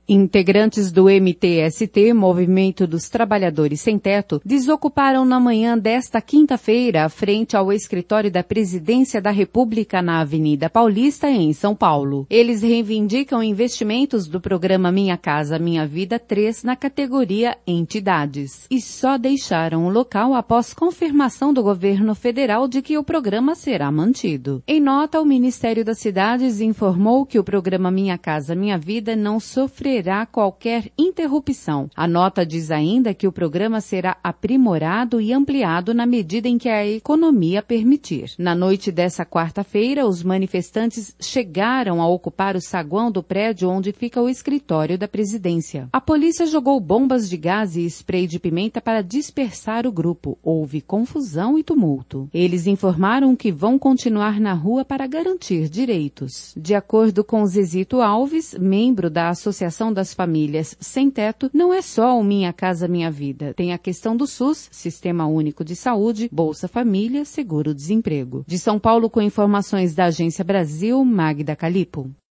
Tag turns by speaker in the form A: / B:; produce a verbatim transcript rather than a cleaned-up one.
A: Integrantes do M T S T, Movimento dos Trabalhadores Sem Teto, desocuparam na manhã desta quinta-feira a frente ao escritório da Presidência da República na Avenida Paulista, em São Paulo. Eles reivindicam investimentos do programa Minha Casa Minha Vida três na categoria Entidades e só deixaram o local após confirmação do governo federal de que o programa será mantido. Em nota, o Ministério das Cidades informou que o programa Minha Casa Minha Vida não sofrerá qualquer interrupção. A nota diz ainda que o programa será aprimorado e ampliado na medida em que a economia permitir. Na noite dessa quarta-feira, os manifestantes chegaram a ocupar o saguão do prédio onde fica o escritório da presidência. A polícia jogou bombas de gás e spray de pimenta para dispersar o grupo. Houve confusão e tumulto. Eles informaram que vão continuar na rua para garantir direitos. De acordo com Zezito Alves, membro da Associação das Famílias Sem Teto, não é só o Minha Casa Minha Vida. Tem a questão do SUS, Sistema Único de Saúde, Bolsa Família, Seguro-Desemprego. De São Paulo, com informações da Agência Brasil, Magda Calipo.